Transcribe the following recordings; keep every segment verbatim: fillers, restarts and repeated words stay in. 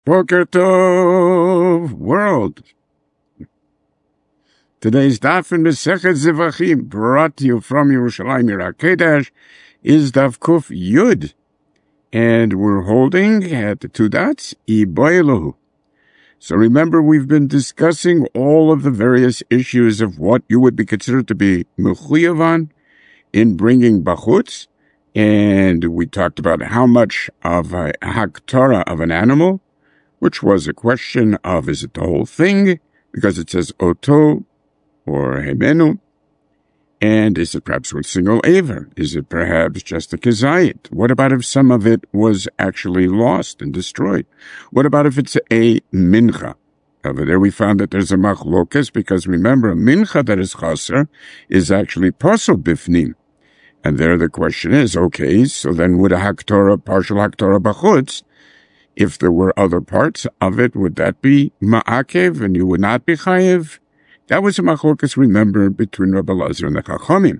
Boker Tov, world. Today's daf in Mesechet Zevachim, brought to you from Yerushalayim Yer HaKodesh, is daf Kuf Yud, and we're holding at the two dots, Iboiluhu. So remember, we've been discussing all of the various issues of what you would be considered to be mechuyav in bringing bachutz, and we talked about how much of a haktorah of an animal, which was a question of, is it the whole thing, because it says oto or hemenu, and is it perhaps with single aver? Is it perhaps just a kezayit? What about if some of it was actually lost and destroyed? What about if it's a mincha? Over there we found that there's a machlokas, because remember, a mincha that is chaser is actually posel bifnim. And there the question is, okay, so then would a haktorah, partial haktorah bachutz, if there were other parts of it, would that be ma'akev and you would not be chayev? That was a machlokas, remember, between Rabbi Elazar and the Chachamim.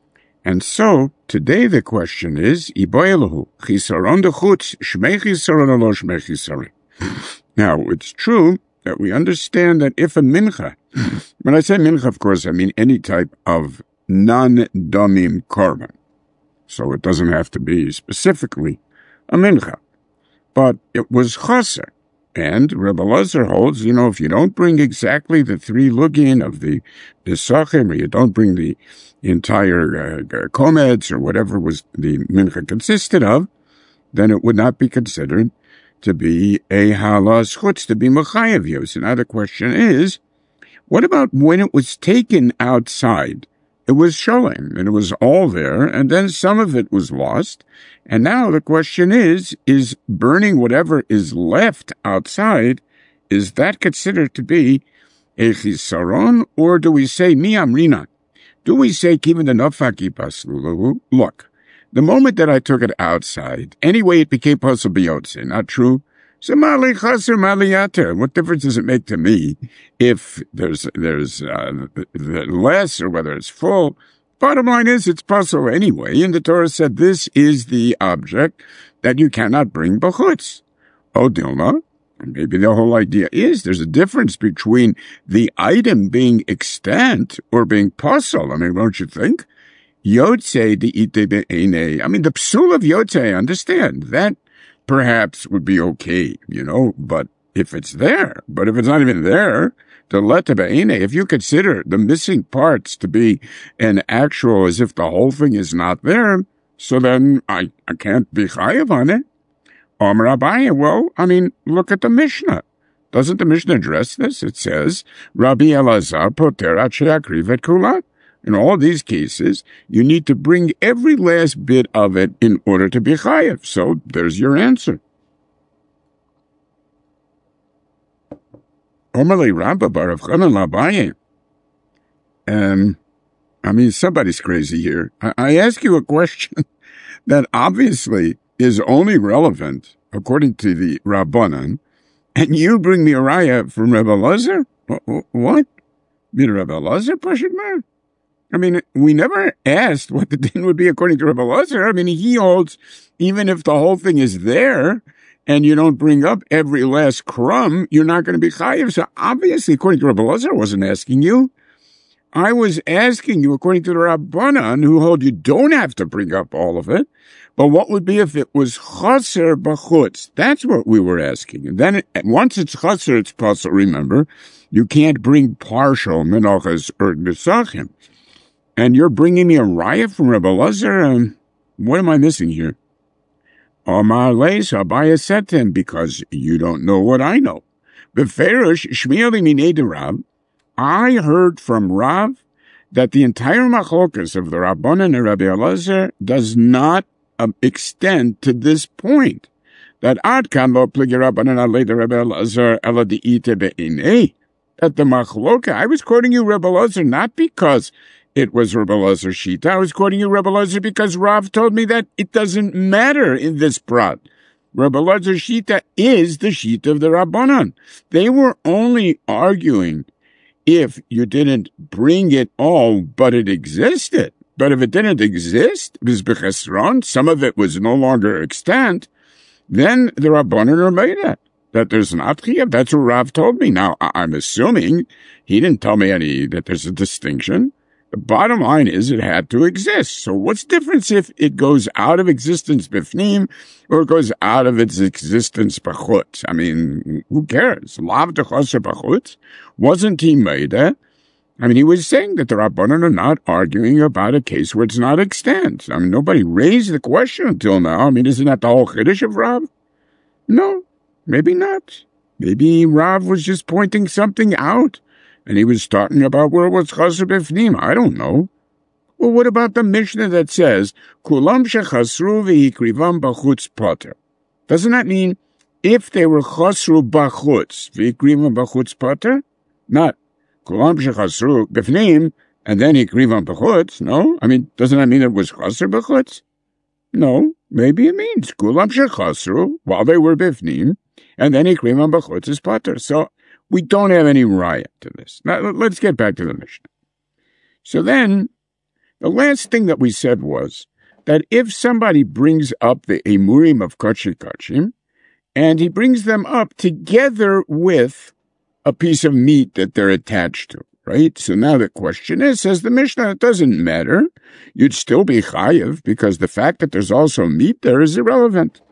And so, today the question is, Iboiluhu, chisaron dechutz, shmei chisaron or lo shmei chisaron. Now, it's true that we understand that if a mincha, when I say mincha, of course, I mean any type of non-domim korban. So it doesn't have to be specifically a mincha. But it was chaser. And Rebbe Elazar holds, you know, if you don't bring exactly the three lugin of the Pesachim, or you don't bring the entire uh, komeds, or whatever was the mincha consisted of, then it would not be considered to be a halas chutz, to be mechayev you. So now the question is, what about when it was taken outside? It was showing, and it was all there, and then some of it was lost. And now the question is, is burning whatever is left outside, is that considered to be a chisaron, or do we say mi amrina? Do we say kiven the nafaki paslulahu? Look, the moment that I took it outside, anyway it became possible biyotze, not true? So mali chaser mali yater. What difference does it make to me if there's there's uh, less or whether it's full? Bottom line is it's possible anyway. And the Torah said this is the object that you cannot bring bachutz. Oh, Dilma. And maybe the whole idea is there's a difference between the item being extant or being puzzle. I mean, don't you think? Yotze the ite be'ene. I mean, the psul of yotze, I understand that. Perhaps would be okay, you know, but if it's there, but if it's not even there, the leta be'ene, if you consider the missing parts to be an actual, as if the whole thing is not there, so then I, I can't be chayav on it. Omer Abaye, well, I mean, look at the Mishnah. Doesn't the Mishnah address this? It says, Rabbi Elazar poter at she'akriv et kulat. In all these cases, you need to bring every last bit of it in order to be chayev. So there's your answer. Omerle Rabba Baruch Chanan Labaye. Um, I mean, somebody's crazy here. I, I ask you a question that obviously is only relevant according to the Rabbanan, and you bring me a raya from Rebbe Elazar? What? Be Rebbe Elazar, Pashut man? I mean, we never asked what the din would be according to Rebbe Elazar. I mean, he holds, even if the whole thing is there, and you don't bring up every last crumb, you're not going to be chayiv. So obviously, according to Rebbe Elazar, I wasn't asking you. I was asking you, according to the Rabbanan, who hold you don't have to bring up all of it. But what would be if it was chaser b'chutz? That's what we were asking. And then, it, once it's chaser, it's possible, remember, you can't bring partial menachas or nesachim. And you're bringing me a riot from Rebbe Elazar? Um, what am I missing here? Omar Leis, Abaye said to him, because you don't know what I know. Beferish, Shmieli Minei Rav, I heard from Rav that the entire machlokas of the Rabbanan and Rabbi Elazar does not um, extend to this point. That Ad kan lo pligi Rabbanan alei de Rabbi Elazar ela di'ite be'inei. That the machloka, I was quoting you Rabbi Elazar not because it was Rebbe Elazar Shita. I was quoting you Rebbe Elazar because Rav told me that it doesn't matter in this prat. Rebbe Elazar Shita is the Shita of the Rabbanan. They were only arguing if you didn't bring it all, but it existed. But if it didn't exist, it was b'chesron, some of it was no longer extant, then the Rabbanan are made it. that there's not chiyuv. That's what Rav told me. Now, I- I'm assuming he didn't tell me any that there's a distinction. The bottom line is it had to exist. So what's the difference if it goes out of existence bifnim or it goes out of its existence b'chutz? I mean, who cares? Lav dechoser b'chutz? Wasn't he made it? I mean, he was saying that the Rabbanan are not arguing about a case where it's not extant. I mean, nobody raised the question until now. I mean, isn't that the whole chiddush of Rav? No, maybe not. Maybe Rav was just pointing something out. And he was talking about where it was chaser b'fnim. I don't know. Well, what about the Mishnah that says, Kulam shechasru v'hikrivam b'chutz poter? Doesn't that mean if they were chasru b'chutz v'hikrivam b'chutz poter? Not Kulam shechasru b'fnim and then hikrivam b'chutz. No? I mean, doesn't that mean it was chaser b'chutz? No. Maybe it means Kulam shechasru while they were b'fnim and then hikrivam b'chutz is poter. So, we don't have any riot to this. Now, let's get back to the Mishnah. So then, the last thing that we said was that if somebody brings up the emurim of Kodesh Kodashim, and he brings them up together with a piece of meat that they're attached to, right? So now the question is, says the Mishnah, it doesn't matter. You'd still be chayiv because the fact that there's also meat there is irrelevant.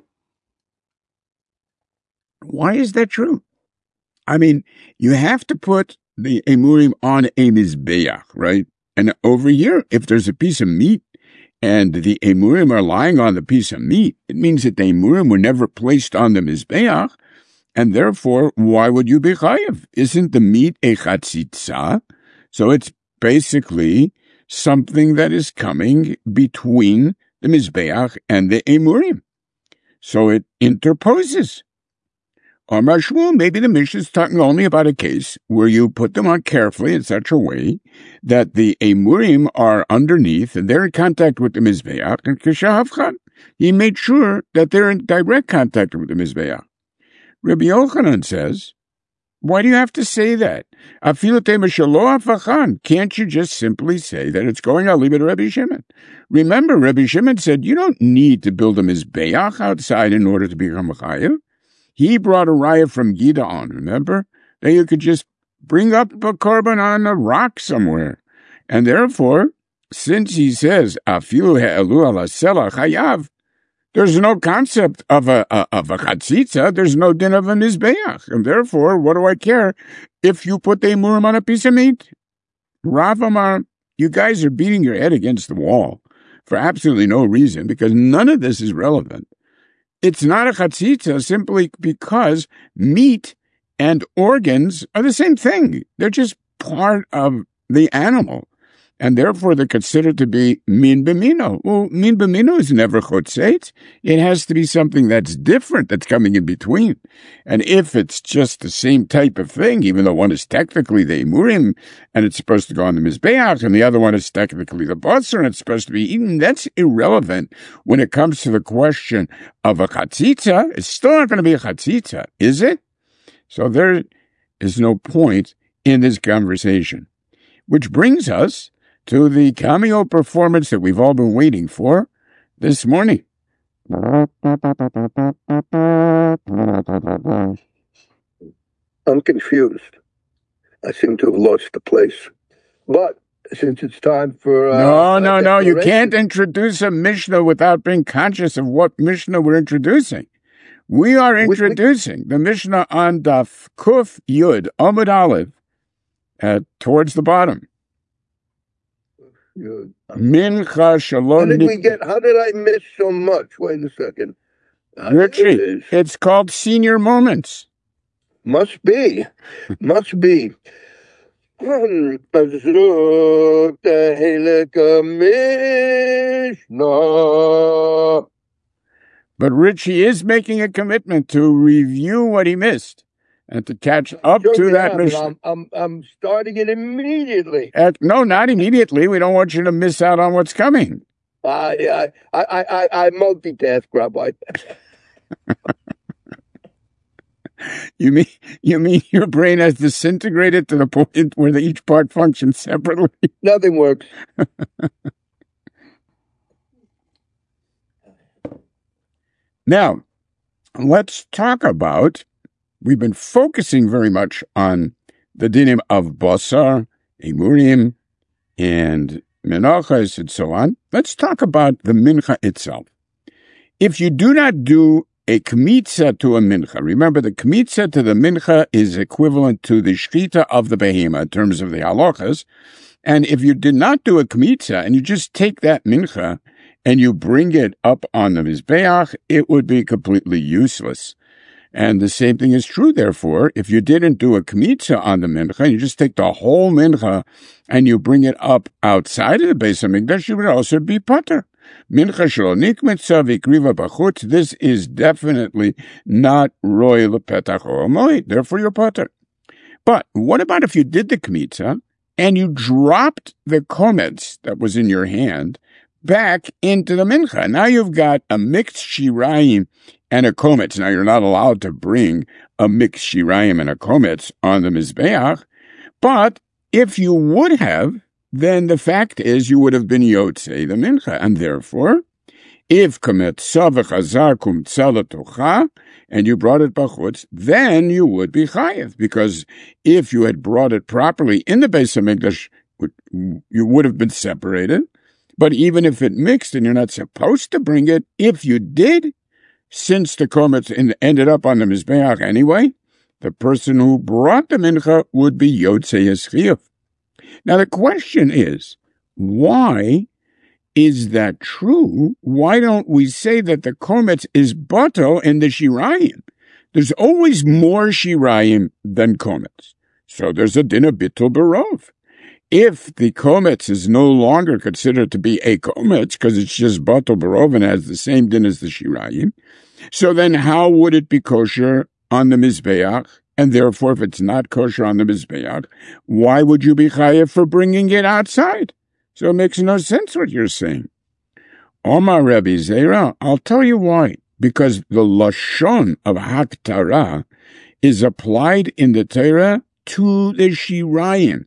Why is that true? I mean, you have to put the emurim on a mizbeach, right? And over here, if there's a piece of meat and the emurim are lying on the piece of meat, it means that the emurim were never placed on the mizbeach, and therefore, why would you be chayiv? Isn't the meat a chatzitza? So it's basically something that is coming between the mizbeach and the emurim. So it interposes. Amar Shmuel, maybe the Mishnah is talking only about a case where you put them on carefully in such a way that the emurim are underneath and they're in contact with the mizbeach, and kishahavchan, he made sure that they're in direct contact with the mizbeach. Rabbi Yochanan says, why do you have to say that? Can't you just simply say that it's going, I'll leave it to Rabbi Shimon? Remember, Rabbi Shimon said you don't need to build a mizbeach outside in order to become a chayiv. He brought a raya from Gideon, remember? That you could just bring up a korban on a rock somewhere. And therefore, since he says, Afilu he'elu ala sela chayav, there's no concept of a, a of a chatzitza, there's no din of a mizbeach. And therefore, what do I care if you put the emurim on a piece of meat? Rav Amar, you guys are beating your head against the wall for absolutely no reason, because none of this is relevant. It's not a chatzitza simply because meat and organs are the same thing. They're just part of the animal. And therefore they're considered to be min b'mino. Well, min b'mino is never chotzeit. It has to be something that's different that's coming in between. And if it's just the same type of thing, even though one is technically the emurim and it's supposed to go on the mizbeach, and the other one is technically the basar and it's supposed to be eaten, that's irrelevant when it comes to the question of a chatzitza. It's still not going to be a chatzitza, is it? So there is no point in this conversation. Which brings us to the cameo performance that we've all been waiting for this morning. I'm confused. I seem to have lost the place. But since it's time for... Uh, no, no, no. You can't introduce a Mishnah without being conscious of what Mishnah we're introducing. We are introducing we, we, the Mishnah on Daf Kuf Yud, Amud Aleph, uh, towards the bottom. Mincha Shalom. How did we get? How did I miss so much? Wait a second. Richie, it it's called Senior Moments. Must be, must be. But Richie is making a commitment to review what he missed and to catch up sure to that mission. I'm, I'm, I'm starting it immediately. At, no, not immediately. We don't want you to miss out on what's coming. I, I, I, I, I multitask, Rabbi. you mean you mean your brain has disintegrated to the point where the, each part functions separately? Nothing works. Now, let's talk about we've been focusing very much on the dinim of basar, emurim, and menachos, and so on. Let's talk about the mincha itself. If you do not do a kmitza to a mincha, remember the kmitza to the mincha is equivalent to the shchita of the behema in terms of the halachas. And if you did not do a kmitza and you just take that mincha and you bring it up on the mizbeach, it would be completely useless. And the same thing is true, therefore, if you didn't do a kmitza on the mincha, you just take the whole mincha and you bring it up outside of the Beis HaMikdash, you would also be pater. Mincha shelo nikmitza v'ikriva b'chutz, this is definitely not roy lepetach or moed, therefore you're pater. But what about if you did the kmitza and you dropped the kometz that was in your hand back into the mincha? Now you've got a mixed shirayim and a kometz. Now you're not allowed to bring a mixed shirayim and a kometz on the mizbeach, but if you would have, then the fact is you would have been yotzei the mincha, and therefore, if kometza v'chazar kumtza l'tocha, and you brought it b'chutz, then you would be chayev, because if you had brought it properly in the Beis HaMikdash, you would have been separated. But even if it mixed and you're not supposed to bring it, if you did, since the kometz ended up on the mizbeach anyway, the person who brought the mincha would be yotzei chiyuv. Now the question is, why is that true? Why don't we say that the kometz is batel in the shirayim? There's always more shirayim than kometz. So there's a din of bittul barov. If the kometz is no longer considered to be a kometz, because it's just batel barov and has the same din as the shirayim, so then how would it be kosher on the mizbeach? And therefore, if it's not kosher on the mizbeach, why would you be chayev for bringing it outside? So it makes no sense what you're saying. Omar Rebbe Zera, I'll tell you why. Because the lashon of haktara is applied in the Torah to the shirayim.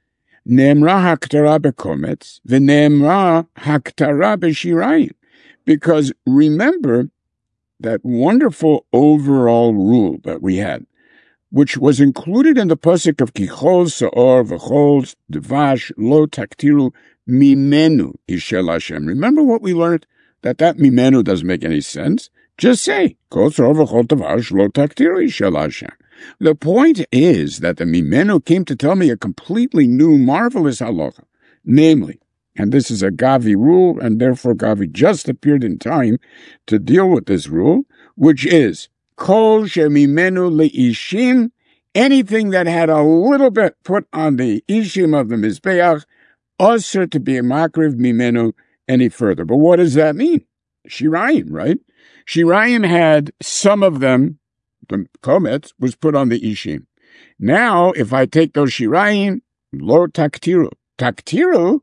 Nemra haktara bekometz, v'nemra haktara b'shirayim. Because remember that wonderful overall rule that we had, which was included in the pasuk of Kichol Seor V'chol Devash Lo Taktiru Mimenu Ishel Hashem. Remember what we learned? That that Mimenu doesn't make any sense. Just say Kol Seor V'chol Devash Lo Taktiru Ishel Hashem. The point is that the Mimenu came to tell me a completely new, marvelous halacha, namely, and this is a Gavi rule, and therefore Gavi just appeared in time to deal with this rule, which is Kol shemimenu leishim, anything that had a little bit put on the ishim of the mizbeach, also to be a makriv mimenu any further. But what does that mean? Shirayim, right? Shirayim had some of them, the kometz, was put on the ishim. Now, if I take those shirayim, lo taktiru. Taktiru?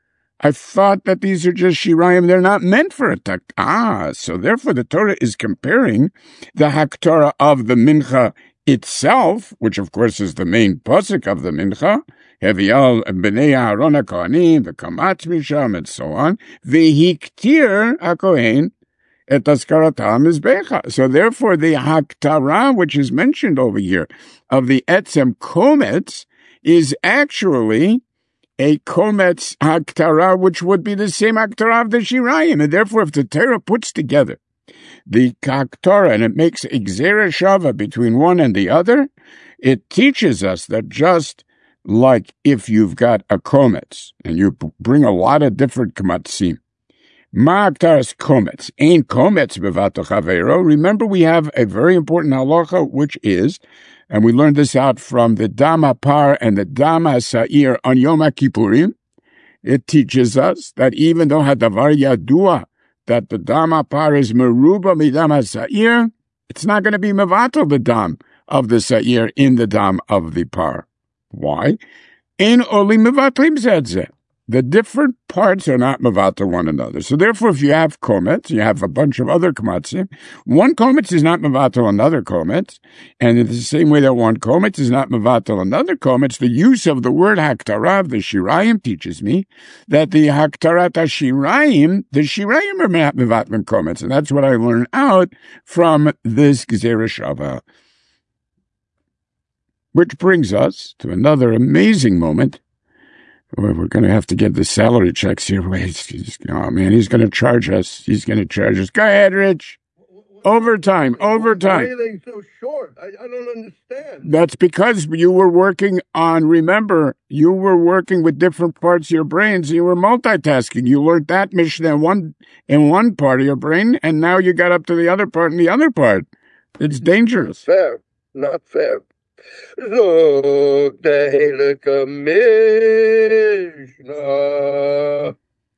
I thought that these are just shirayim. They're not meant for a takt. Ah, so therefore the Torah is comparing the haktara of the mincha itself, which of course is the main pasuk of the mincha, Hevial b'nei Aaron HaKohanim, the kamatz misham, and so on, v'hiktir HaKohen et askaratam mizbecha. So therefore the haktara, which is mentioned over here, of the etzem kometz, is actually a kometz haktara, which would be the same haktara of the shirayim. And therefore, if the Torah puts together the haktara and it makes gzera shava between one and the other, it teaches us that just like if you've got a kometz and you bring a lot of different kamatzim, ma haktaras kometz, ain't kometz bevato chavero. Remember, we have a very important halacha, which is, and we learned this out from the Dama Par and the Dama Sa'ir on Yom Kippurim. It teaches us that even though Hadavar Yadua, that the Dama Par is Meruba Midama Sa'ir, it's not going to be Mevatel the Dam of the Sa'ir in the Dam of the Par. Why? In Oli Mevatlim Zedze. The different parts are not mevatel one another. So therefore, if you have kometz, you have a bunch of other kamatzim. One kometz is not mevatel another kometz. And in the same way that one kometz is not mevatel another kometz, the use of the word haktara, the shirayim, teaches me that the haktarat shirayim, the shirayim are not mevatlim kometz. And that's what I learned out from this Gzera Shava. Which brings us to another amazing moment. We're going to have to get the salary checks here. Wait, he's, oh man, he's going to charge us. He's going to charge us. Go ahead, Rich. Overtime, overtime. Why are they so short? I, I don't understand. That's because you were working on, remember, you were working with different parts of your brains. You were multitasking. You learned that Mishnah in one, in one part of your brain, and now you got up to the other part and the other part. It's dangerous. Fair, not fair. Zog the Heilige Mishnah.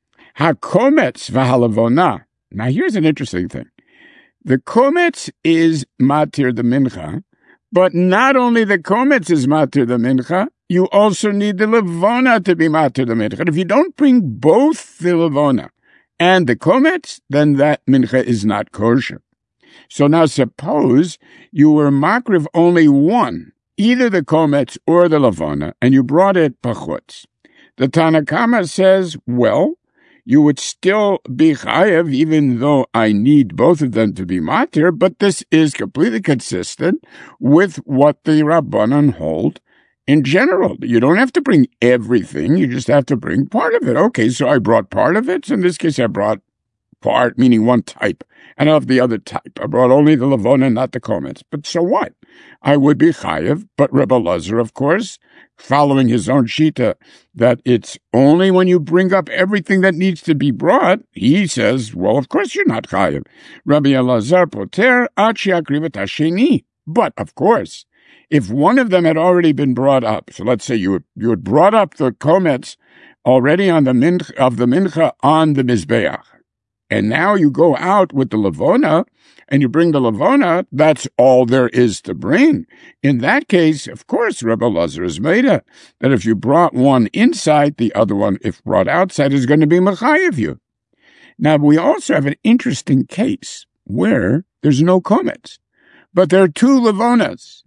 HaKometz v'halavona. Now here's an interesting thing. The kometz is matir the mincha, but not only the kometz is matir the mincha, you also need the levona to be matir the mincha. And if you don't bring both the levona and the kometz, then that mincha is not kosher. So now suppose you were makriv only one, either the kometz or the levona, and you brought it pachutz. The Tanakama says, well, you would still be chayev, even though I need both of them to be matir, but this is completely consistent with what the Rabbanan hold in general. You don't have to bring everything, you just have to bring part of it. Okay, so I brought part of it, so in this case I brought part, meaning one type, and of the other type. I brought only the levona, not the kometz. But so what? I would be chayev, but Rebbe Lazar, of course, following his own shita, that it's only when you bring up everything that needs to be brought, he says, well, of course you're not chayev. Rabbi Elazar poter ad she'akriv et hasheni. But, of course, if one of them had already been brought up, so let's say you, you had brought up the kometz already on the mincha, of the mincha on the mizbeach, and now you go out with the levona, and you bring the levona, that's all there is to bring. In that case, of course, Rebbe Lazar is made that if you brought one inside, the other one, if brought outside, is going to be mechayev you. Now, we also have an interesting case where there's no kometz, but there are two levonas.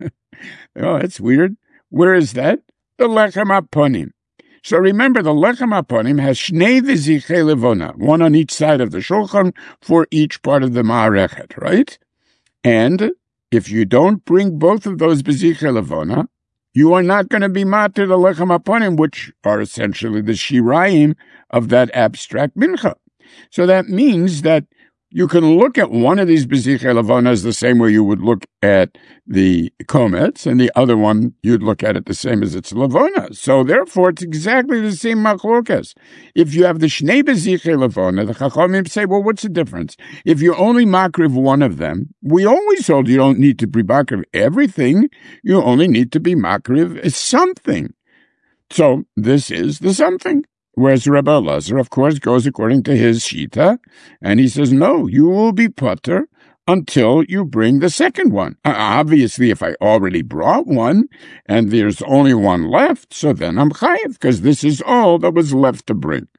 Oh, that's weird. Where is that? The lechem aponim. So remember, the lechem aponim has shnei v'zichei levona, one on each side of the shulchan for each part of the ma'arechet, right? And if you don't bring both of those b'zichei levona, you are not going to be matir the lechem aponim, which are essentially the shirayim of that abstract mincha. So that means that you can look at one of these b'zichei levonas the same way you would look at the kometz, and the other one you'd look at it the same as its levona. So therefore, it's exactly the same machlokas. If you have the shnei b'zichei levona, the chachamim say, well, what's the difference? If you only makriv one of them, we always told you don't need to be makriv everything. You only need to be makriv something. So this is the something. Whereas Rebbe Elazar, of course, goes according to his shita, and he says, no, you will be putter until you bring the second one. Uh, obviously, if I already brought one, and there's only one left, so then I'm chayiv, because this is all that was left to bring.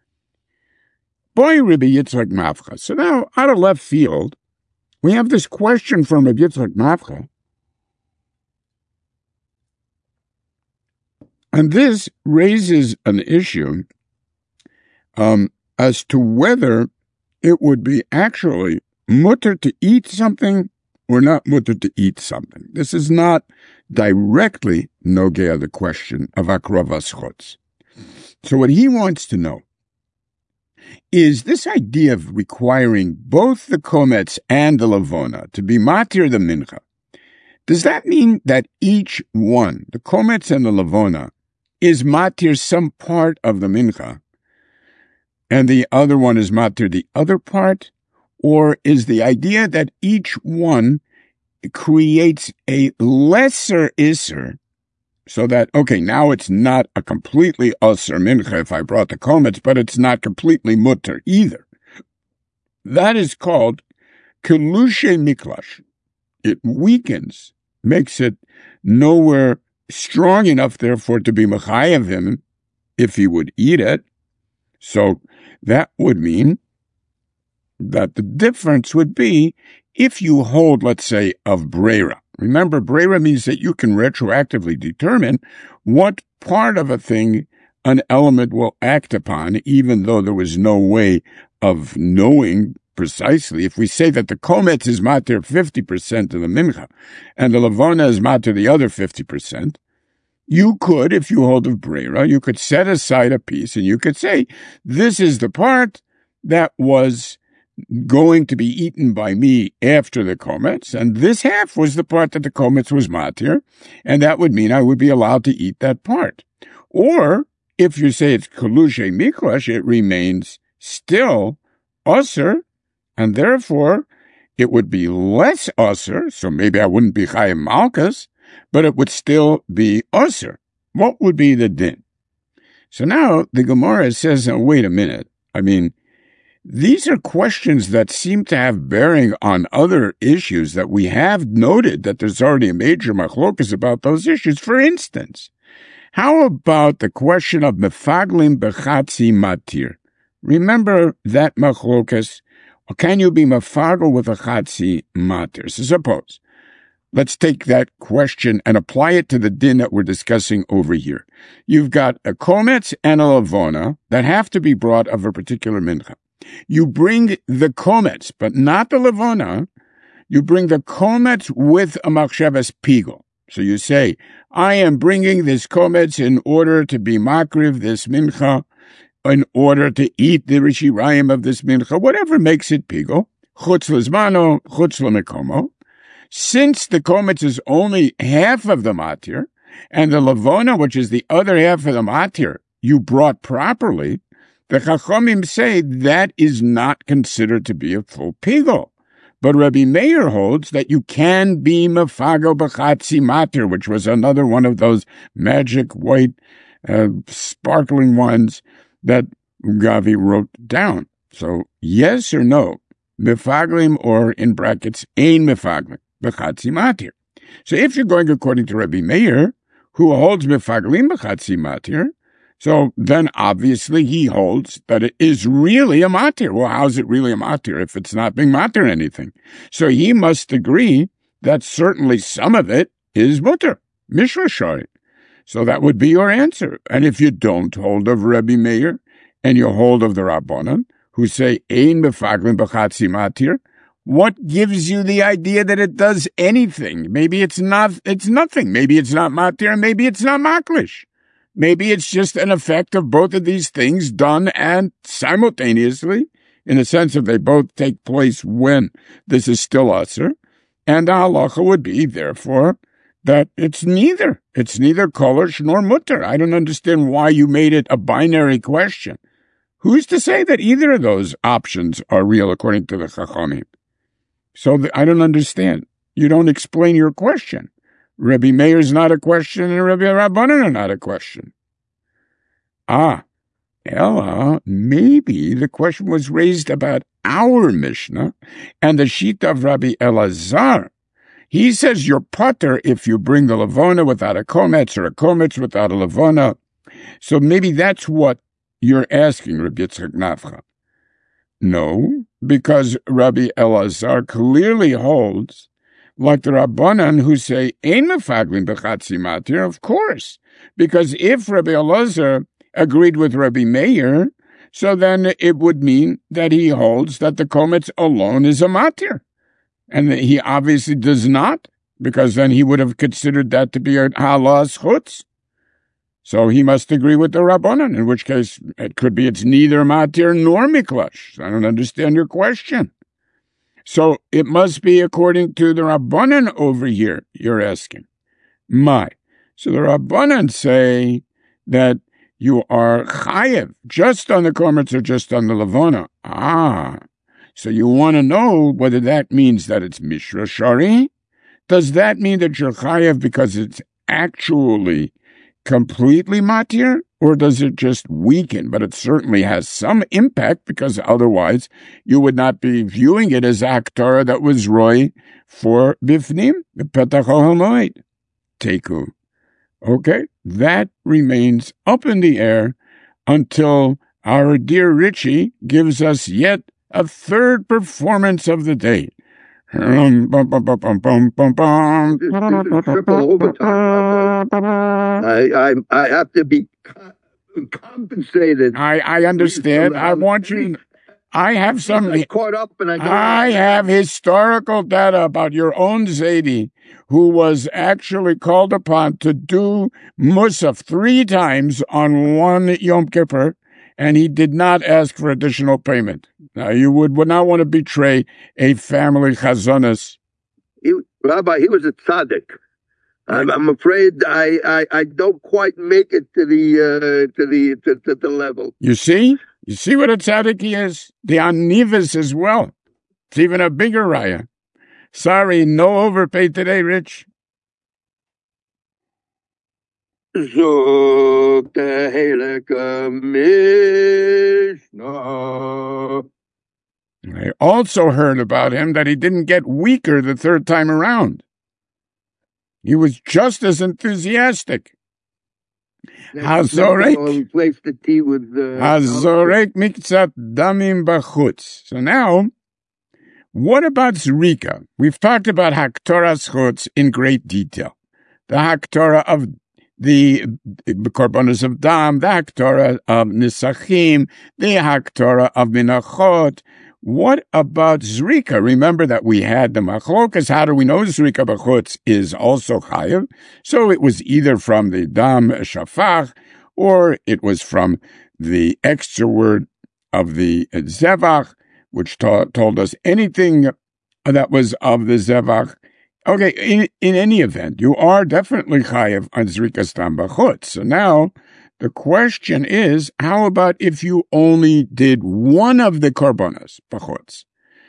Boy, Rabbi Yitzchak Mafcha. So now, out of left field, we have this question from Rabbi Yitzchak Mafcha, and this raises an issue Um, as to whether it would be actually mutter to eat something or not mutter to eat something. This is not directly nogea the question of akrovas chutz. So what he wants to know is this idea of requiring both the kometz and the levona to be matir the mincha. Does that mean that each one, the kometz and the levona, is matir some part of the mincha, and the other one is matir the other part? Or is the idea that each one creates a lesser isser, so that, okay, now it's not a completely usser mincha if I brought the kometz, but it's not completely mutter either? That is called kelushe miklash. It weakens, makes it nowhere strong enough, therefore, to be mechayev him if he would eat it. So that would mean that the difference would be if you hold, let's say, of breira. Remember, breira means that you can retroactively determine what part of a thing an element will act upon, even though there was no way of knowing precisely, if we say that the kometz is matir fifty percent of the mincha, and the levona is matir the other fifty percent, you could, if you hold of brera, you could set aside a piece and you could say, this is the part that was going to be eaten by me after the kometz, and this half was the part that the kometz was matir, and that would mean I would be allowed to eat that part. Or, if you say it's kalushe miklash, it remains still usher, and therefore it would be less usher, so maybe I wouldn't be chayim malchus, but it would still be usher. What would be the din? So now the Gemara says, oh, wait a minute. I mean, these are questions that seem to have bearing on other issues that we have noted that there's already a major machlokas about those issues. For instance, how about the question of mefaglim bechatzi matir? Remember that machlokas? Or can you be mefagel with a chatzi matir? So suppose, let's take that question and apply it to the din that we're discussing over here. You've got a kometz and a lavona that have to be brought of a particular mincha. You bring the kometz, but not the lavona. You bring the kometz with a machshavas pigel. So you say, I am bringing this kometz in order to be makriv this mincha, in order to eat the rishirayim of this mincha, whatever makes it pigel, chutz lezmano, chutz lemekomo. Since the kometz is only half of the matir, and the lavona, which is the other half of the matir, you brought properly, the chachomim say that is not considered to be a full pigel. But Rabbi Meir holds that you can be mefagel b'chatzi matir, which was another one of those magic white, uh, sparkling ones that Gavi wrote down. So yes or no, mefaglim, or in brackets, ein mefaglim b'chatzi matir. So if you're going according to Rabbi Meir, who holds mefaglim b'chatzi matir, so then obviously he holds that it is really a matir. Well, how's it really a matir if it's not being matir anything? So he must agree that certainly some of it is mutter, mishra shari. So that would be your answer. And if you don't hold of Rabbi Meir, and you hold of the Rabbanan, who say, ein mefaglim b'chatzi matir, what gives you the idea that it does anything? Maybe it's not, it's nothing. Maybe it's not matir, maybe it's not maklish. Maybe it's just an effect of both of these things done and simultaneously, in the sense that they both take place when this is still usher. And the halacha would be, therefore, that it's neither. It's neither kolish nor mutter. I don't understand why you made it a binary question. Who's to say that either of those options are real according to the chachamim? So the, I don't understand. You don't explain your question. Rabbi Meir is not a question, and Rabbi Rabbanan are not a question. Ah, Ella, maybe the question was raised about our Mishnah and the sheet of Rabbi Elazar. He says you're potter if you bring the levona without a kometz, or a kometz without a levona. So maybe that's what you're asking, Rabbi Yitzchak Nafcha. No, because Rabbi Elazar clearly holds, like the Rabbanan who say, ein mefaglim b'chatzi matir, of course. Because if Rabbi Elazar agreed with Rabbi Meir, so then it would mean that he holds that the kometz alone is a matir. And he obviously does not, because then he would have considered that to be a halas chutz. So he must agree with the Rabbanan, in which case it could be it's neither matir nor miklash. I don't understand your question. So it must be according to the Rabbanan over here, you're asking. My. So the Rabbanan say that you are chayev just on the kometz or just on the levona. Ah. So you want to know whether that means that it's mishra shari? Does that mean that you're chayev because it's actually completely matir, or does it just weaken? But it certainly has some impact, because otherwise you would not be viewing it as aktar that was roy for bifnim, the petach hamoed. Teku. Okay, that remains up in the air until our dear Richie gives us yet a third performance of the day. Um, bum, bum, bum, bum, bum, bum, bum. This, this is triple overtime. I, I, I have to be compensated. I, I understand. I want you. I have some. I caught up, and I. Don't I have historical data about your own Zaidi, who was actually called upon to do Musaf three times on one Yom Kippur, and he did not ask for additional payment. Now, you would, would not want to betray a family chazonis. He, Rabbi, he was a tzaddik. I'm, I'm afraid I, I, I don't quite make it to the uh, to the to, to the level. You see, you see what a tzaddik he is. The anivas as well. It's even a bigger raya. Sorry, no overpay today, Rich. Zok the Halakha Mishnah. I also heard about him that he didn't get weaker the third time around. He was just as enthusiastic. Hazorek. Replace the tea with uh, Hazorek mikzat damim bachutz. So now, what about Zrika? We've talked about Haktorah Chutz in great detail. The Haktorah of the Korbanos of Dam, the Haktorah of Nisachim, the Haktorah of Minachot. What about Zrika? Remember that we had the machlokas. How do we know Zrika b'chutz is also chayav? So it was either from the dam shafach, or it was from the extra word of the zevach, which ta- told us anything that was of the zevach. Okay, in, in any event, you are definitely chayav on Zrika dam b'chutz. So now, the question is, how about if you only did one of the korbanos, bachutz?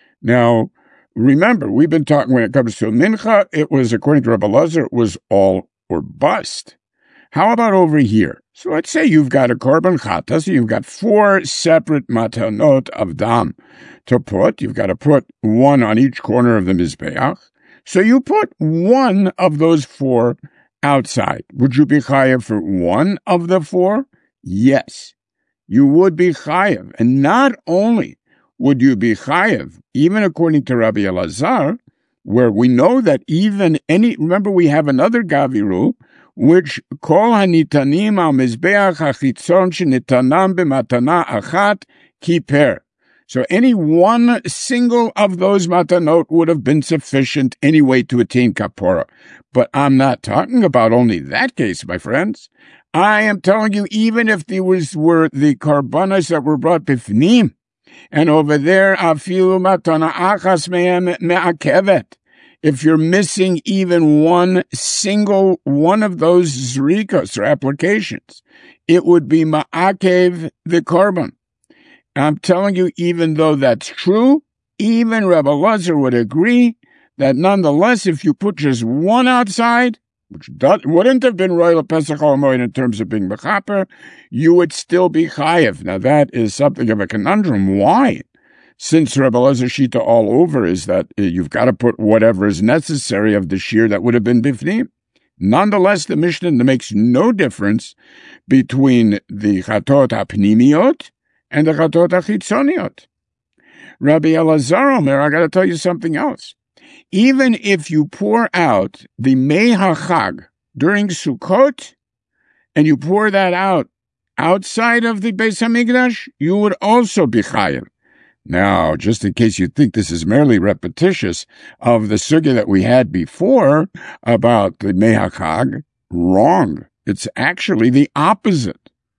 Now, remember, we've been talking when it comes to mincha, it was, according to Rabbi Lazar, it was all or bust. How about over here? So let's say you've got a korban chata, so you've got four separate matanot of dam to put. You've got to put one on each corner of the mizbeach. So you put one of those four outside. Would you be chayav for one of the four? Yes, you would be chayav. And not only would you be chayav, even according to Rabbi Elazar, where we know that even any, remember we have another Gavi rule, which kol hanitanim al mizbeach hachitzon shenitanam b'matana achat kiper. So any one single of those matanot would have been sufficient anyway to attain kapora. But I'm not talking about only that case, my friends. I am telling you, even if these were the karbanos that were brought bifnim, and over there, afilu matana achas me'em me'akevet, if you're missing even one single one of those zrikas or applications, it would be ma'akev the korban. I'm telling you, even though that's true, even Rabbi Lazar would agree that nonetheless, if you put just one outside, which does, wouldn't have been Royal Pesach Holomoid in terms of being Mechaper, you would still be Chayev. Now that is something of a conundrum. Why? Since Rabbi Lazar Shita all over is that you've got to put whatever is necessary of the shear that would have been Bifnim. Nonetheless, the Mishnah makes no difference between the Chatot HaPnimiot and the Chatot HaChitzoniot. Rabbi Elazar Omer, I got to tell you something else. Even if you pour out the Mei HaChag during Sukkot, and you pour that out outside of the Beis HaMikdash, you would also be chayav. Now, just in case you think this is merely repetitious of the sugya that we had before about the Mei HaChag, wrong. It's actually the opposite.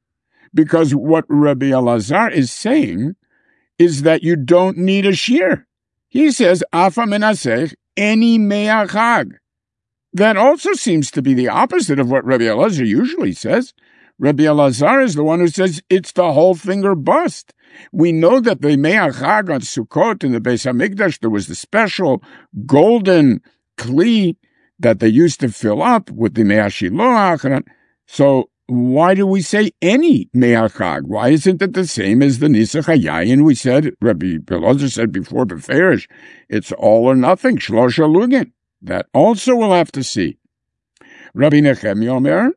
Because what Rabbi Elazar is saying is that you don't need a shear. He says, Afa menasech, any Mei HaChag. That also seems to be the opposite of what Rabbi Elazar usually says. Rabbi Elazar is the one who says it's the whole finger bust. We know that the Mei HaChag on Sukkot in the Beis HaMikdash, there was the special golden kli that they used to fill up with the Mei HaShiloach. So why do we say any Mei HaChag? Why isn't it the same as the Nisach HaYayin? We said, Rabbi Elazar said before Beferish, it's all or nothing, Shlosha Lugin. That also we'll have to see. Rabbi Nechemia Omer,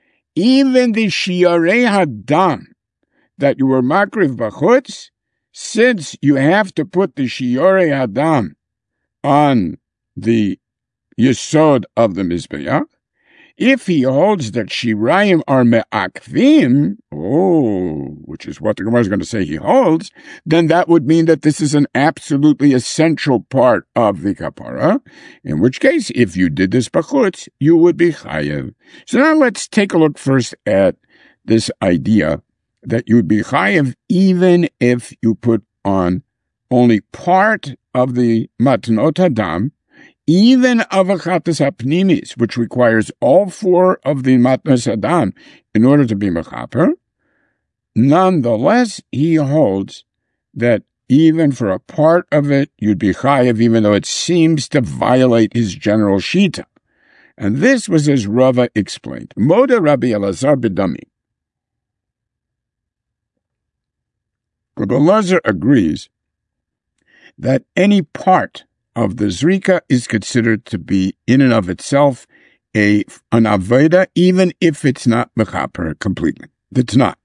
even the Shiarei Hadam that you were makriv b'chutz, since you have to put the Shiarei Hadam on the Yesod of the Mizbeach, If he holds that Shirayim are me'akvim, oh, which is what the Gemara is going to say he holds, then that would mean that this is an absolutely essential part of the kapara, in which case, if you did this b'chutz, you would be chayev. So now let's take a look first at this idea that you would be chayev even if you put on only part of the matnot hadam, even of a chatas hapnimis, which requires all four of the matnas hadam in order to be mechaper. Nonetheless, he holds that even for a part of it, you'd be chayev, even though it seems to violate his general shita. And this was as Rava explained. Moda Rabbi Elazar b'dami. Rabbi Elazar agrees that any part of the zrika is considered to be in and of itself a an avoda, even if it's not mechaper completely. It's not.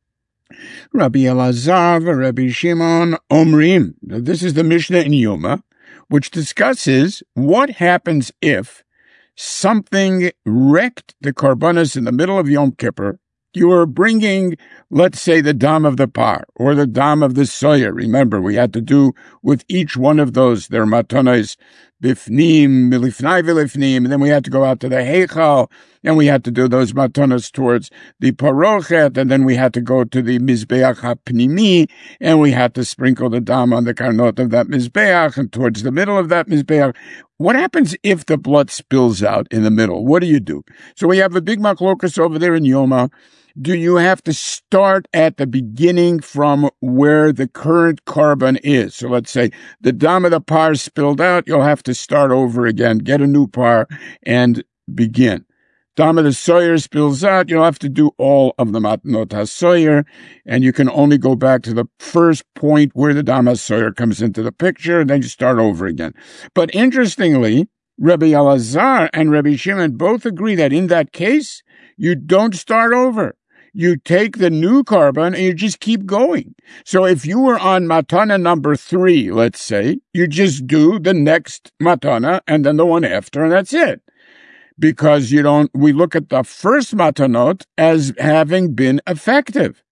Rabbi Elazar and Rabbi Shimon Omrim. This is the Mishnah in Yoma, which discusses what happens if something wrecked the karbanos in the middle of Yom Kippur. You were bringing, let's say, the dam of the par or the dam of the soyer. Remember, we had to do with each one of those their matanos bifnim, milifnai vilifnim, and then we had to go out to the heichal, and we had to do those matanos towards the parochet, and then we had to go to the mizbeach hapnimi, and we had to sprinkle the dam on the karnot of that mizbeach, and towards the middle of that mizbeach. What happens if the blood spills out in the middle? What do you do? So we have a big machlokas over there in Yoma. Do you have to start at the beginning from where the current carbon is? So let's say the dam of the par spilled out, you'll have to start over again, get a new par, and begin. Dam of the soyer spills out, you'll have to do all of the matnot hasoyer, and you can only go back to the first point where the dam hasoyer comes into the picture, and then you start over again. But interestingly, Rabbi Elazar and Rabbi Shimon both agree that in that case, you don't start over. You take the new carbon and you just keep going. So if you were on matana number three, let's say, you just do the next matana and then the one after, and that's it. Because you don't, we look at the first matanot as having been effective.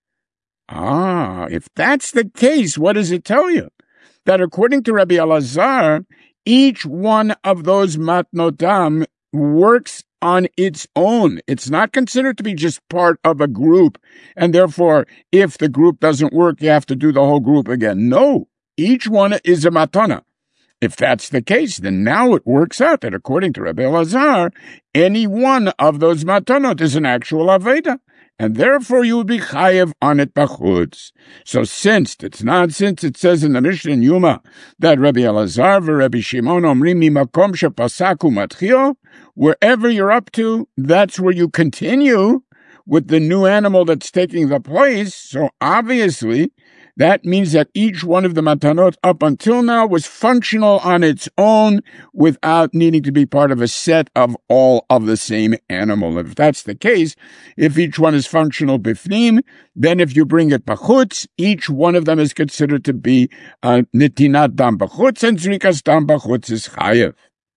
Ah, if that's the case, what does it tell you? That according to Rabbi Elazar, each one of those matnotam works on its own. It's not considered to be just part of a group, and therefore, if the group doesn't work, you have to do the whole group again. No, each one is a matana. If that's the case, then now it works out that according to Rabbi Elazar, any one of those matanot is an actual aveda, and therefore you would be chayev on it b'chutz. So since it's not, since it says in the Mishnah in Yuma that Rabbi Elazar and Rabbi Shimon omrim mimakom shepasaku matchio, wherever you're up to, that's where you continue with the new animal that's taking the place. So obviously, that means that each one of the matanot up until now was functional on its own without needing to be part of a set of all of the same animal. If that's the case, if each one is functional bifnim, then if you bring it b'chutz, each one of them is considered to be uh, nitinat dam b'chutz, and zrikas dam b'chutz is chayev.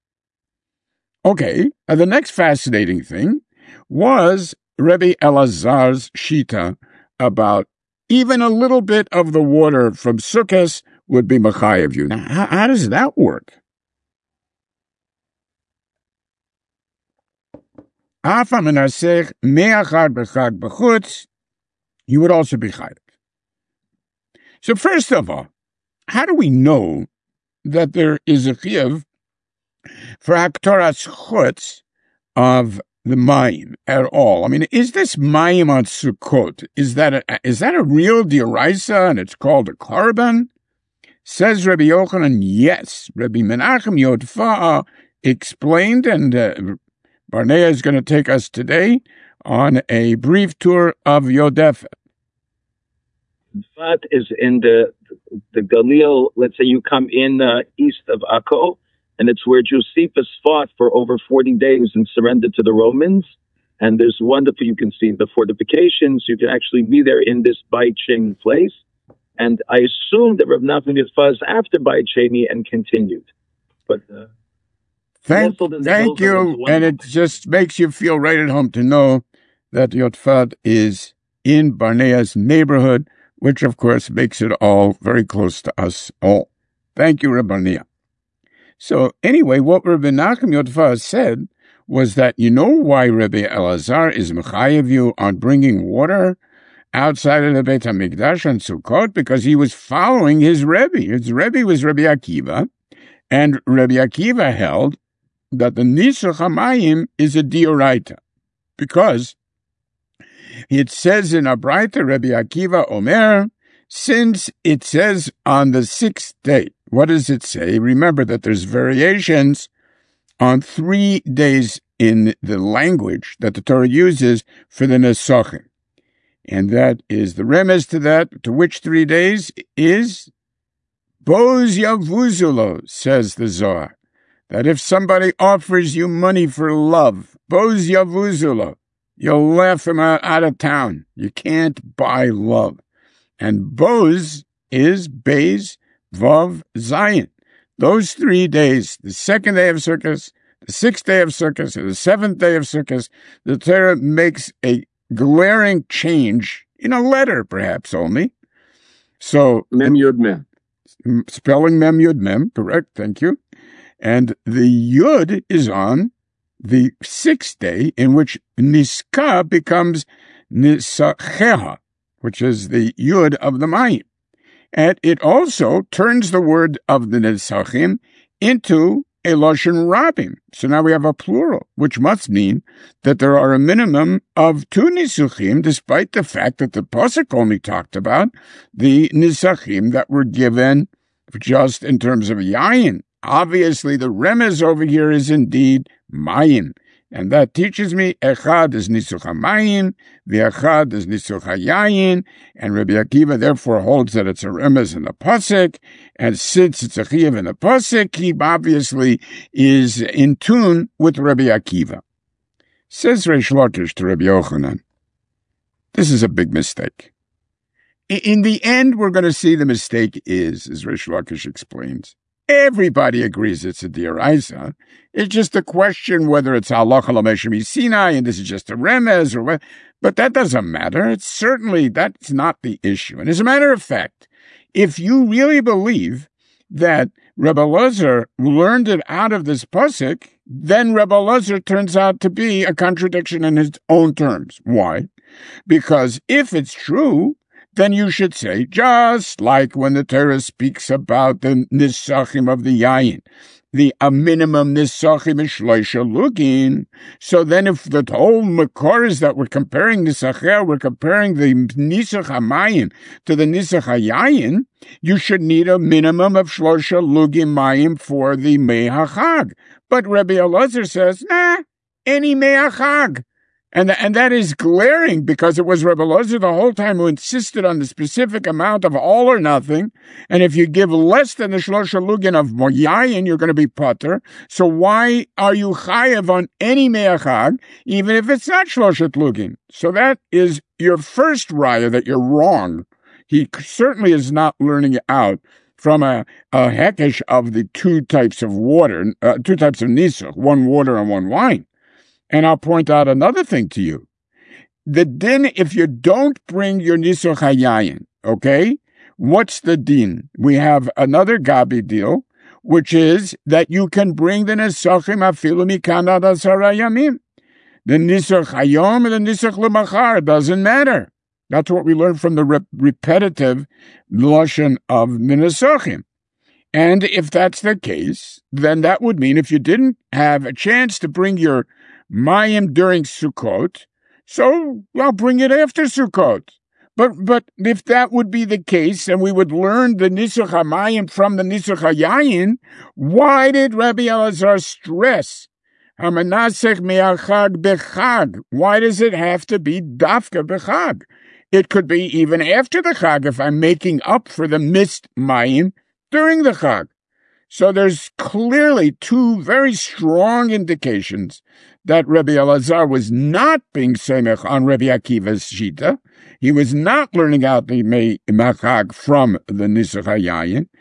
Okay, uh, the next fascinating thing was Rabbi Elazar's shita about even a little bit of the water from Sukkot would be mechayev you. Now, how, how does that work? You would also be chayev. So first of all, how do we know that there is a chiyuv for haktoras chutz of the mayim at all? I mean, is this mayim on Sukkot? Is that a, is that a real dioraisa and it's called a carbon? Says Rabbi Yochanan, yes. Rabbi Menachem Yodfa'a explained, and uh, Barnea is going to take us today on a brief tour of Yodefet. Yodefet is in the the Galil. Let's say you come in uh, east of Akko, and it's where Josephus fought for over forty days and surrendered to the Romans. And there's wonderful, you can see the fortifications. You can actually be there in this Beit Sheni place. And I assume that Rav Nachman was after Beit Sheni and continued. But uh, Thank, nestled in the thank hills of you. this And it wonderful- just makes you feel right at home to know that Yotfat is in Barnea's neighborhood, which of course makes it all very close to us all. Thank you, Rabbanea. So anyway, what Rabbi Nachum Yotfat said was that you know why Rabbi Elazar is mechayev you on bringing water outside of the Beit HaMikdash on Sukkot? Because he was following his Rebbe. His Rebbe was Rabbi Akiva, and Rabbi Akiva held that the Nisuch HaMayim is a dioraita, because it says in a Braita, Rabbi Akiva Omer, since it says on the sixth day, what does it say? Remember that there's variations on three days in the language that the Torah uses for the Nesachim. And that is the remez to that, to which three days is Boz Yavuzulo, says the Zohar. That if somebody offers you money for love, Boz Yavuzulo, you'll laugh them out, out of town. You can't buy love. And Boz is Beis Vav Zion. Those three days, the second day of Sukkot, the sixth day of Sukkot, and the seventh day of Sukkot, the Torah makes a glaring change in a letter, perhaps only. So, Mem Yud Mem. Spelling Mem Yud Mem, correct, thank you. And the Yud is on the sixth day, in which Niska becomes Nisacheha, which is the Yud of the Mayim. And it also turns the word of the Nisachim into a Lashon Rabim. So now we have a plural, which must mean that there are a minimum of two Nisuchim, despite the fact that the Pasuk only talked about the Nisachim that were given just in terms of Yayin. Obviously, the remez over here is indeed Mayim. And that teaches me, Echad is Nisuch HaMayim, V'echad is Nisuch HaYayin, and Rabbi Akiva therefore holds that it's a remez in the Pasuk, and since it's a Chiyuv in the Pasuk, he obviously is in tune with Rabbi Akiva. Says Reish Lakish to Rabbi Yochanan, this is a big mistake. In the end, we're going to see the mistake is, as Reish Lakish explains, everybody agrees it's a dioraisa. It's just a question whether it's halacha l'meshem Sinai and this is just a remez or what. But that doesn't matter. It's certainly, that's not the issue. And as a matter of fact, if you really believe that Rebbe Elazar learned it out of this pasuk, then Rebbe Elazar turns out to be a contradiction in his own terms. Why? Because if it's true, then you should say, just like when the Torah speaks about the nisachim of the yayin, the a minimum nisachim is shloisha lugin. So then if the whole makor is that we're comparing nisacheh, we're comparing the nisach hamayim to the nisach hayayin, you should need a minimum of shloisha lugin mayim for the mei hachag. But Rabbi Elazar says, nah, any mei hachag. And, th- and that is glaring because it was Rebbe Elazar the whole time who insisted on the specific amount of all or nothing. And if you give less than the Shlosha Lugin of Moyayin, you're going to be putter. So why are you chayev on any me'achag, even if it's not Shloshat Lugin? So that is your first raya that you're wrong. He certainly is not learning out from a, a hekesh of the two types of water, uh, two types of nisuch, one water and one wine. And I'll point out another thing to you. The din, if you don't bring your nisuch hayayin, okay, what's the din? We have another gabi deal, which is that you can bring the nisachim afilu mikan ad asara yamim. The nisuch hayom and the nisuch lemachar doesn't matter. That's what we learned from the rep- repetitive lashon of the nisachim. And if that's the case, then that would mean if you didn't have a chance to bring your Mayim during Sukkot, so I'll bring it after Sukkot. But but if that would be the case, and we would learn the Nisuch HaMayim from the Nisuch HaYayin, why did Rabbi Elazar stress Hamanasech me'achag bechag? Why does it have to be dafka bechag? It could be even after the chag if I'm making up for the missed Mayim during the chag. So there's clearly two very strong indications that Rabbi Elazar was not being semech on Rabbi Akiva's shita. He was not learning out the mei machag from the Nisuch HaYayin.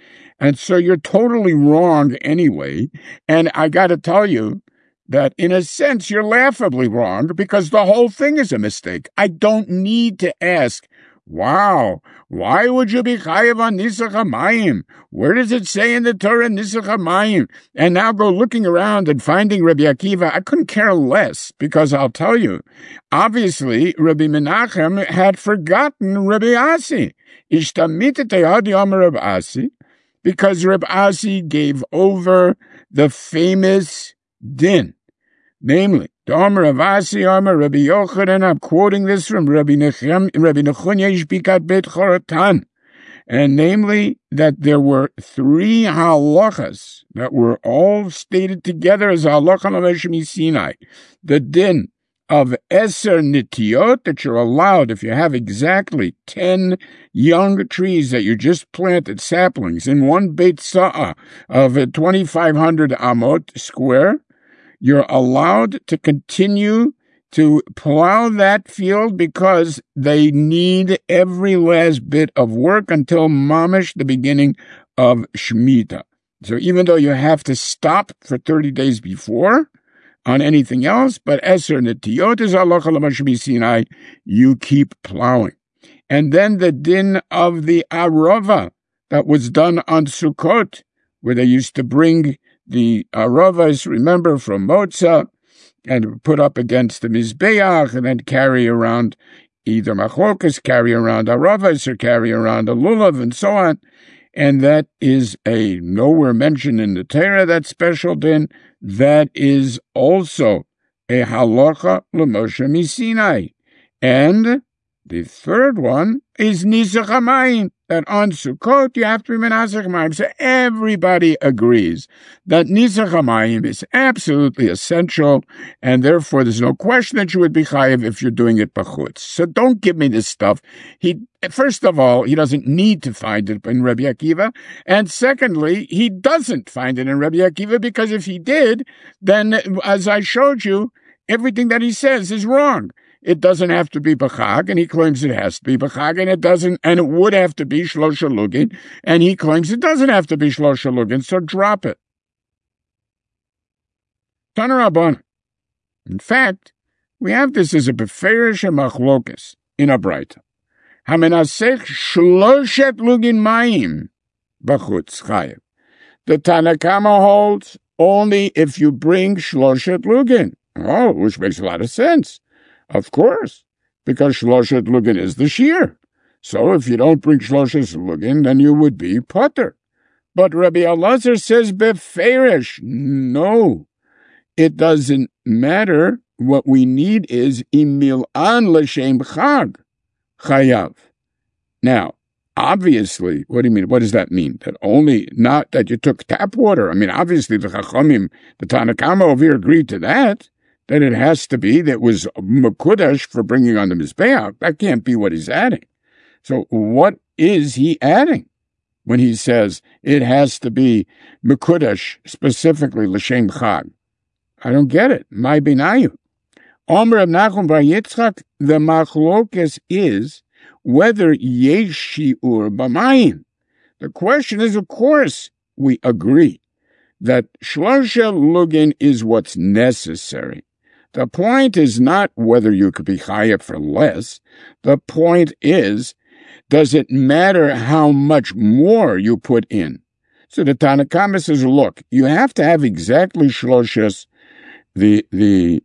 And so you're totally wrong anyway. And I got to tell you that in a sense, you're laughably wrong because the whole thing is a mistake. I don't need to ask, wow, why would you be chayav on Nisach HaMayim? Where does it say in the Torah Nisach HaMayim? And now go looking around and finding Rabbi Akiva. I couldn't care less because I'll tell you, obviously, Rabbi Menachem had forgotten Rabbi Asi. Ishtamitete Hadi Amar Rabbi Asi, because Rabbi Asi gave over the famous din, namely, the Amar of Asi, Amar Rabbi Yochanan. I'm quoting this from Rabbi Nechem, Rabbi Nechunya Ishbikat Bet Choratan, and namely that there were three halachas that were all stated together as halacha l'Moshe Sinai. The din of Eser Nitiot, that you're allowed, if you have exactly ten young trees that you just planted, saplings, in one Beit Sa'ah of twenty-five hundred amot square, you're allowed to continue to plow that field because they need every last bit of work until mamish, the beginning of Shemitah. So even though you have to stop for thirty days before on anything else, but Eser Nitiyot is halacha l'Moshe Sinai, you keep plowing. And then the din of the Arava that was done on Sukkot, where they used to bring the Aravas, remember, from Motza, and put up against the Mizbeach, and then carry around either Machlokas, carry around Aravas, or carry around a Lulav, and so on. And that is a nowhere mentioned in the Torah, that special din. That is also a halacha l'Moshe Sinai. And the third one is Nisach HaMayim, that on Sukkot you have to be Menasach HaMayim. So everybody agrees that Nisach HaMayim is absolutely essential, and therefore there's no question that you would be chayav if you're doing it b'chutz. So don't give me this stuff. He, first of all, he doesn't need to find it in Rabbi Akiva, and secondly, he doesn't find it in Rabbi Akiva, because if he did, then, as I showed you, everything that he says is wrong. It doesn't have to be b'chag, and he claims it has to be b'chag, and it doesn't, and it would have to be shlosha lugin, and he claims it doesn't have to be shlosha lugin, so drop it. Tana Rabbanan. In fact, we have this as a beferish machlokas in a braita. Hamenasech shloshet lugin mayim b'chutz chayev. The Tana Kama holds only if you bring shloshet lugin. Oh, which makes a lot of sense. Of course, because Shloshet Lugin is the shear. So if you don't bring Shloshet Lugin, then you would be potter. But Rabbi Elazar says beferish. No, it doesn't matter. What we need is imil'an l'shem chag chayav. Now, obviously, what do you mean? What does that mean? That only, not that you took tap water. I mean, obviously the Chachamim, the Tana Kama over here agreed to that. That it has to be that was Mekudesh for bringing on the Mizbeach. That can't be what he's adding. So what is he adding when he says it has to be Mekudesh, specifically L'Shem Chag? I don't get it. My binayu. Omer of Nachum bar Yitzchak, the machlokes is whether yesh shi'ur b'mayim. The question is, of course, we agree that shlosha lugin is what's necessary. The point is not whether you could be chayav for less. The point is, does it matter how much more you put in? So the Tana Kama says, look, you have to have exactly shloshas. The, the,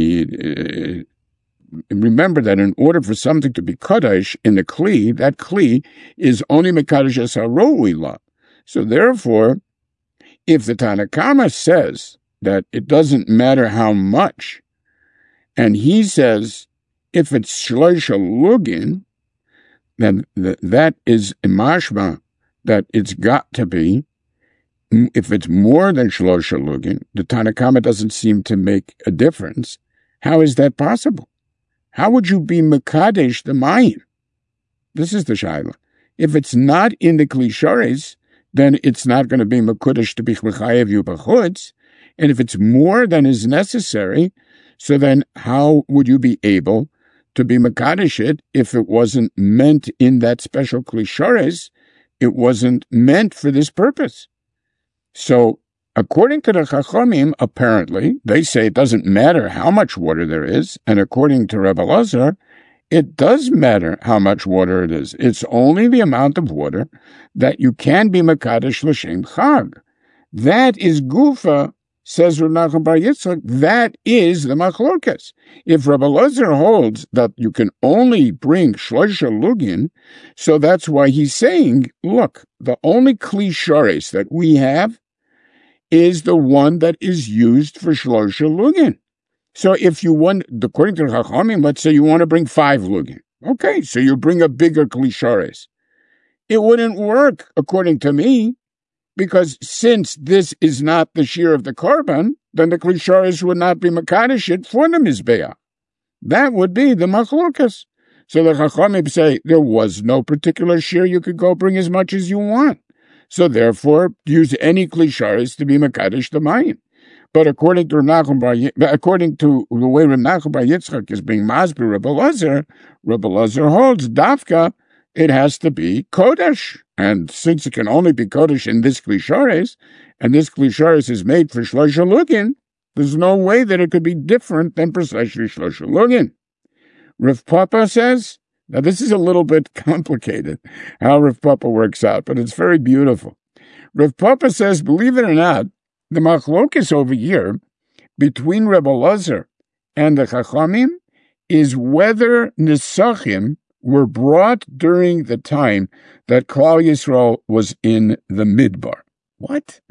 the, uh, remember that in order for something to be kadosh in the kli, that kli is only mekadosh es haro'ila. So therefore, if the Tana Kama says that it doesn't matter how much, and he says if it's shloisha lugin, then th- that is mashma that it's got to be. If it's more than shlosha lugin, the Tana Kama doesn't seem to make a difference. How is that possible? How would you be mekadesh the mayim? This is the shaila. If it's not in the klishares, then it's not going to be mekudesh to be mechayev you b'chutz. And if it's more than is necessary, so then how would you be able to be mekadesh it if it wasn't meant in that special klishares it wasn't meant for this purpose. So, according to the Chachamim, apparently, they say it doesn't matter how much water there is, and according to Rebbe Lazar, it does matter how much water it is. It's only the amount of water that you can be Mekadesh L'Shem Chag. That is Gufa, says Rav Nachman Bar Yitzchak, that is the Machlokes. If Rebbe Lazar holds that you can only bring Shloisha Lugin, so that's why he's saying, look, the only Kli Shares that we have is the one that is used for Shloisha Lugin. So if you want, according to the Chachamim, let's say you want to bring five Lugin. Okay, so you bring a bigger Kli Shares. It wouldn't work, according to me, because since this is not the shear of the korban, then the Kli Shares would not be Makadeshit for the Mizbeach. That would be the Machlokas. So the Chachamim say there was no particular shear, you could go bring as much as you want. So therefore, use any Kli Shares to be Makadesh the Mayim. But according to Nachum, according to the way Rav Nachman Bar Yitzchak is being masbir Rebbe Lazar, Rebbe Lazar holds Dafka, it has to be Kodesh. And since it can only be Kodesh in this Kli Shares, and this Kli Shares is made for Shloisha Lugin, there's no way that it could be different than precisely Shloisha Lugin. Rav Papa says, now this is a little bit complicated, how Rav Papa works out, but it's very beautiful. Rav Papa says, believe it or not, the machlokes over here between Rebbe Lazar and the Chachamim is whether Nisachim were brought during the time that Klal Yisrael was in the Midbar. What?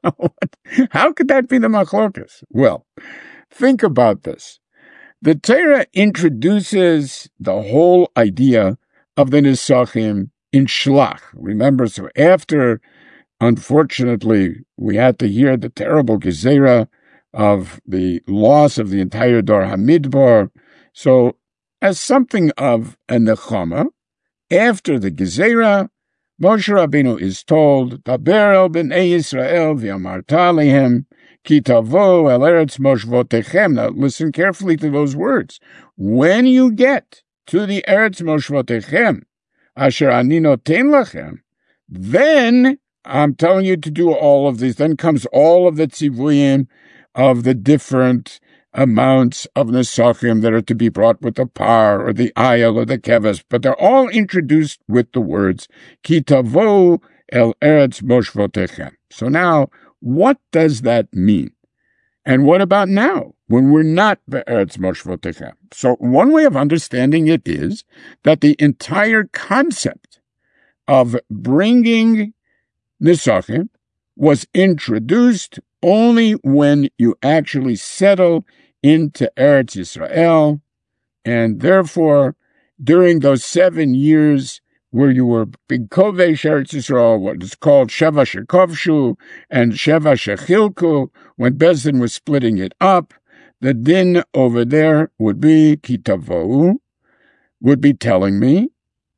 How could that be the machlokes? Well, think about this. The Torah introduces the whole idea of the Nisachim in Shlach. Remember, so after, unfortunately, we had to hear the terrible gezerah of the loss of the entire Dor HaMidbar. So, as something of a nechama, after the gezerah, Moshe Rabbeinu is told, Daber el b'nei Yisrael v'amarta lehem, ki tavo el eretz moshvotechem. Now, listen carefully to those words. When you get to the eretz moshvotechem, asher ani noten lachem, then I'm telling you to do all of these. Then comes all of the tzivuyim of the different amounts of nesachim that are to be brought with the par or the ayal or the keves, but they're all introduced with the words ki tavo el eretz moshvotechem. So now, what does that mean? And what about now, when we're not be'eretz moshvotechem? So one way of understanding it is that the entire concept of bringing Nisachim was introduced only when you actually settle into Eretz Yisrael, and therefore, during those seven years where you were big Kovesh Eretz Yisrael, what is called Sheva Shekovshu and Sheva Shechilku, when Bezdin was splitting it up, the din over there would be Kitavohu, would be telling me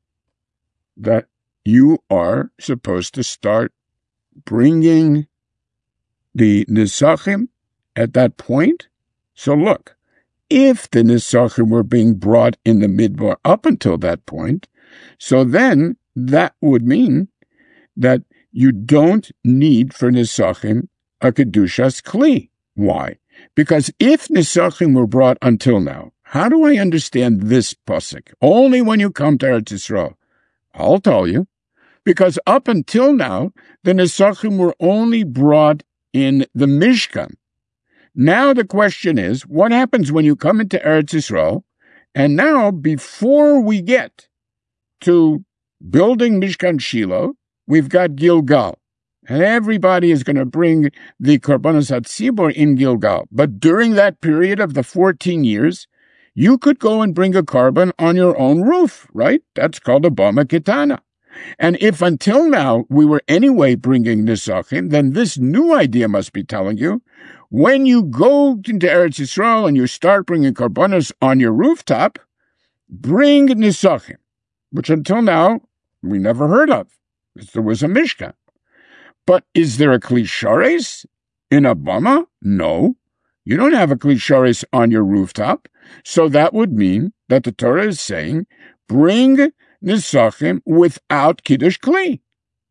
that you are supposed to start bringing the Nisachim at that point. So look, if the Nisachim were being brought in the Midbar up until that point, so then that would mean that you don't need for Nisachim a Kedushas Kli. Why? Because if Nisachim were brought until now, how do I understand this pasuk? Only when you come to Eretz Yisrael. I'll tell you. Because up until now, the Nisachim were only brought in the Mishkan. Now the question is, what happens when you come into Eretz Yisrael? And now, before we get to building Mishkan Shiloh, we've got Gilgal. And everybody is going to bring the Korbanos HaTzibur in Gilgal. But during that period of the fourteen years, you could go and bring a korban on your own roof, right? That's called a Bama Ketana. And if until now we were anyway bringing Nisachim, then this new idea must be telling you, when you go into Eretz Yisrael and you start bringing Korbanos on your rooftop, bring Nisachim, which until now we never heard of. There was a Mishkan. But is there a Kli Shares in a Bama? No. You don't have a Kli Shares on your rooftop. So that would mean that the Torah is saying, bring Nisachim without Kiddush Kli.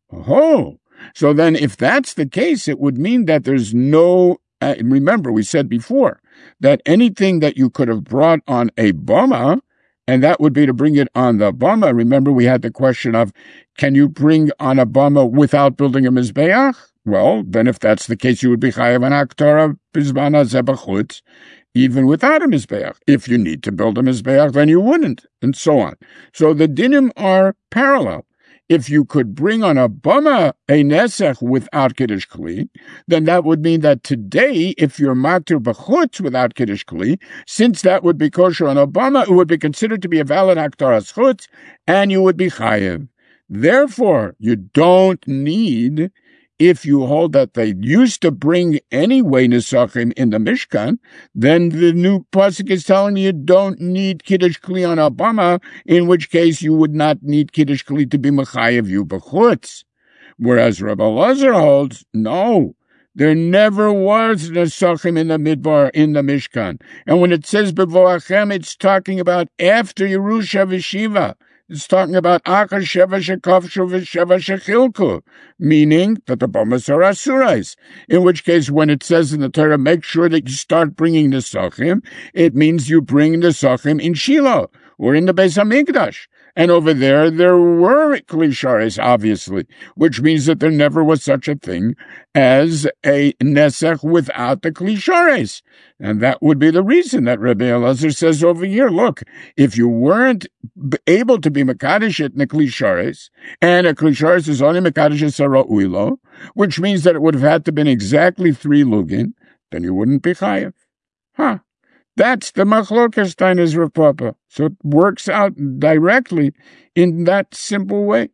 Oh, so then if that's the case, it would mean that there's no, uh, remember we said before, that anything that you could have brought on a bama, and that would be to bring it on the bama. Remember we had the question of, can you bring on a bama without building a mizbeach? Well, then if that's the case, you would be chayav an aktorah bizman hazeh b'chutz, even without a mizbeach. If you need to build a mizbeach, then you wouldn't, and so on. So the dinim are parallel. If you could bring on a bama a nesech without kiddush kli, then that would mean that today, if you're maktir b'chutz without kiddush kli, since that would be kosher on a bama, it would be considered to be a valid haktaras chutz, and you would be chayiv. Therefore, you don't need, if you hold that they used to bring anyway nesachim in the Mishkan, then the new pasuk is telling you you don't need kiddush kli on a bama, in which case you would not need kiddush kli to be mechayev you b'chutz. Whereas Rabbi Elazar holds, no, there never was nesachim in the midbar, in the Mishkan. And when it says bevoachem, it's talking about after Yerusha v'Shiva. It's talking about Achar Sheva Shekavshu V'Sheva Shechilku, meaning that the bomas are asurais. In which case, when it says in the Torah, make sure that you start bringing the Nesachim, it means you bring the Nesachim in Shiloh, or in the Beis HaMikdash. And over there, there were klishares, obviously, which means that there never was such a thing as a nesech without the klishares. And that would be the reason that Rabbi Elazar says over here, look, if you weren't able to be mekadesh in the klishares, and a klishares is only mekadesh sara'uilo, which means that it would have had to been exactly three lugin, then you wouldn't be chayav. Huh. That's the machlokas tainas Rav Papa. So it works out directly in that simple way.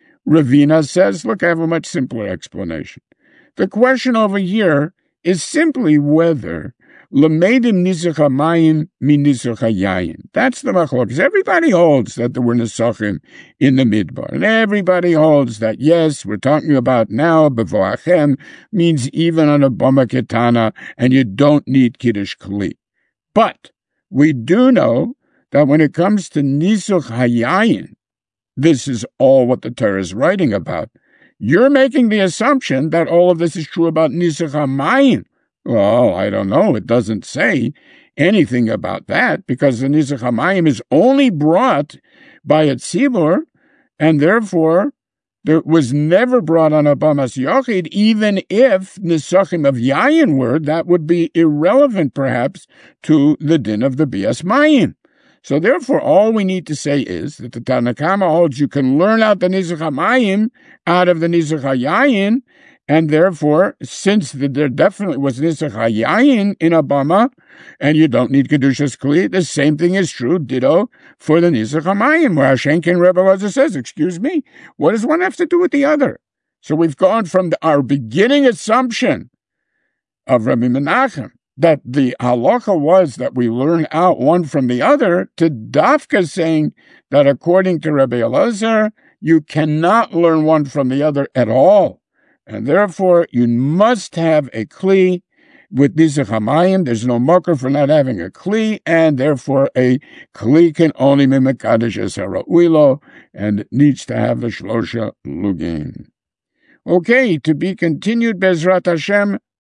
Ravina says, look, I have a much simpler explanation. The question over here is simply whether Lamedim Nisuch HaMayim min Nisuch HaYayin. That's the machlokas. Everybody holds that there were Nesachim in the Midbar. And everybody holds that, yes, we're talking about now, Bevoachem means even on a Bama Ketana, and you don't need Kiddush Kli. But we do know that when it comes to Nisuch HaYayin, this is all what the Torah is writing about. You're making the assumption that all of this is true about Nisuch HaMayim. Well, I don't know. It doesn't say anything about that, because the Nisuch HaMayim is only brought by a tzibur, and therefore it was never brought on a Bamas Yochid. Even if Nisachim of Yayin were, that would be irrelevant, perhaps, to the din of the Bias Mayim. So therefore, all we need to say is that the Tanna Kama holds you can learn out the Nisuch HaMayim out of the Nisuch HaYayin, and therefore, since the, there definitely was Nisuch HaYayin in a Bama, and you don't need Kedushas Kli, the same thing is true, ditto, for the Nisuch HaMayim, where Hashenkin Rebbe Elazar says, excuse me, what does one have to do with the other? So we've gone from the, our beginning assumption of Rabbi Menachem, that the halacha was that we learn out one from the other, to Dafka saying that according to Rabbi Elazar, you cannot learn one from the other at all. And therefore, you must have a kli with Nisuch HaMayim. There's no mocker for not having a kli, and therefore a kli can only be mekadesh es hara'uilo, and it needs to have the shlosha lugin. Okay, to be continued, Bezrat Hashem,